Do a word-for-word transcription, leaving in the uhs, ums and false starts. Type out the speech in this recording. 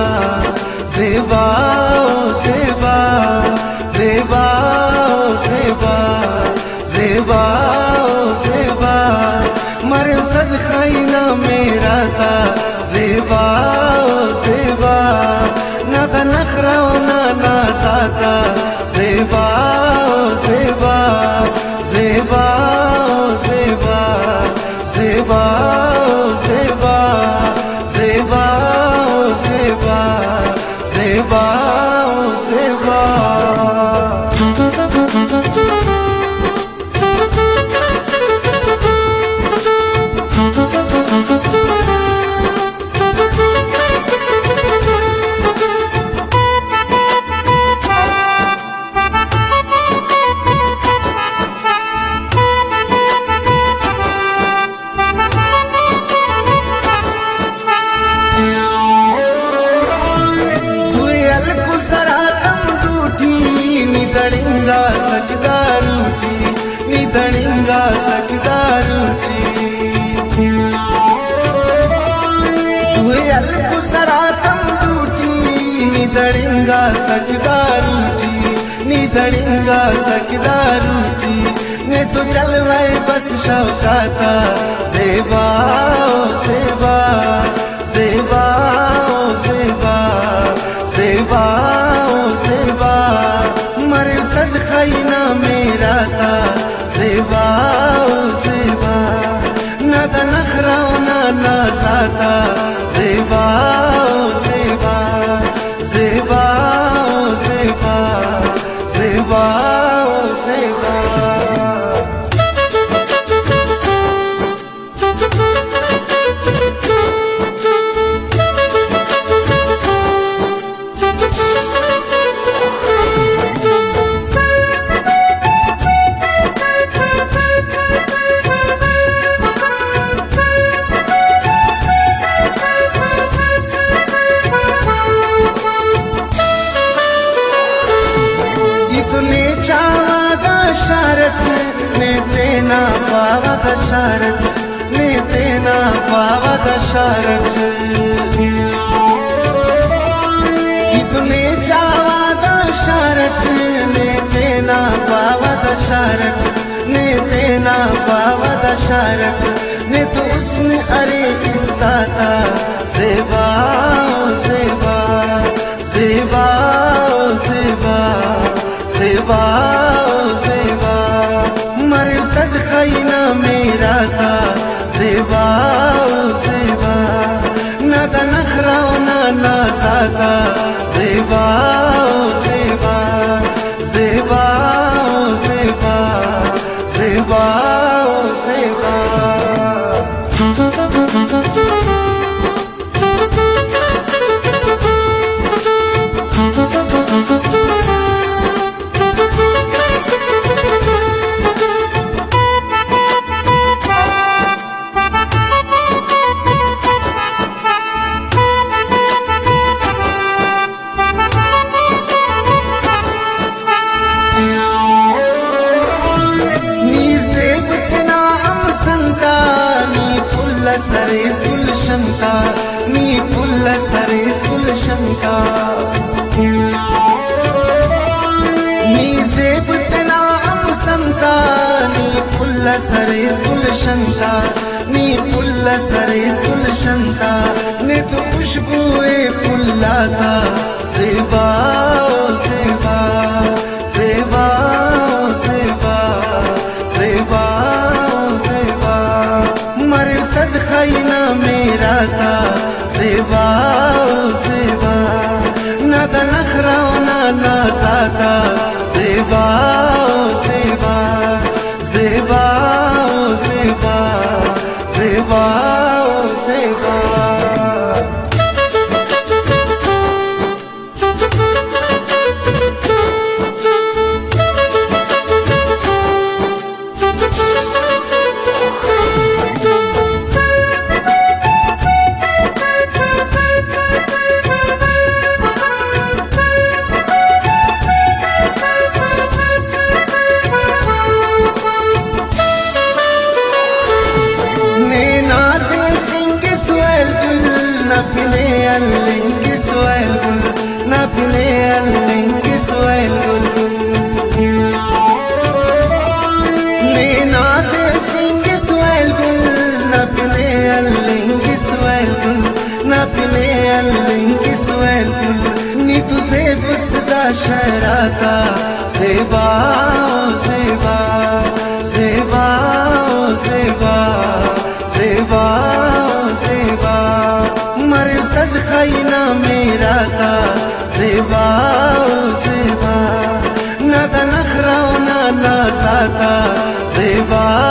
ज़ेबा ज़ेबा ज़ेबा ज़ेबा ज़ेबा ज़ेबा मर सदका ना मेरा था ज़ेबा ज़ेबा ना था नखरा ना नाज़ाता ज़ेबा ज़ेबा ज़ेबा ज़ेबा ज़ेबा ज़ेबा ज़ेबा ज़ेबा ज़ेबा ज़ेबा। నిదడింగా సకిదారుచి నిదడింగా సకిదారుచి తుయల్కు సరాతం దూచి నిదడింగా సకిదారుచి నిదడింగా సకిదారుచి నే తో చల్వాయ్ బస్ షౌకాతా ज़ेबा ज़ेबा ज़ेबा ज़ेबा ज़ेबा ज़ेबा मर सदका ना मेरा था ज़ेबा ज़ेबा ना था नखरा ना नाज़ाता ज़ेबा ज़ेबा ज़ेबा ज़ेबा ज़ेबा ज़ेबा। शरत ने तेना पावा दशरथ ने तेना पावा दशरथ इतने चावा दशरथ ने तेना पावा दशरथ ने तेना पावा दशरथ ने तो उसने अरे इस्ताता ज़ेबा ज़ेबा ज़ेबा ज़ेबा ज़ेबा ज़ेबा मर सदका ना मेरा था ज़ेबा ज़ेबा ना था नखरा ना नाज़ाता ज़ेबा ज़ेबा ज़ेबा ज़ेबा ज़ेबा ज़ेबा। सरेस गुलशंता नी पुल्ल सरेस गुलशंता नी ज़ेब तना अम संता नी पुल्ल सरेस गुलशंता नी पुल्ल सरेस गुलशंता ने तो खुशबुए पुल्ला था ज़ेबा ज़ेबा ज़ेबा ज़ेबा ज़ेबा ज़ेबा मर सदका ना मेरा था ज़ेबा ज़ेबा ना था नखरा ना नाज़ाता ज़ेबा ज़ेबा ज़ेबा ज़ेबा ज़ेबा ज़ेबा। शहराता ज़ेबा ज़ेबा ज़ेबा ज़ेबा ज़ेबा ज़ेबा मर सदखैना मेरा था ज़ेबा ज़ेबा ना दा नखरा ना नाज़ाता ज़ेबा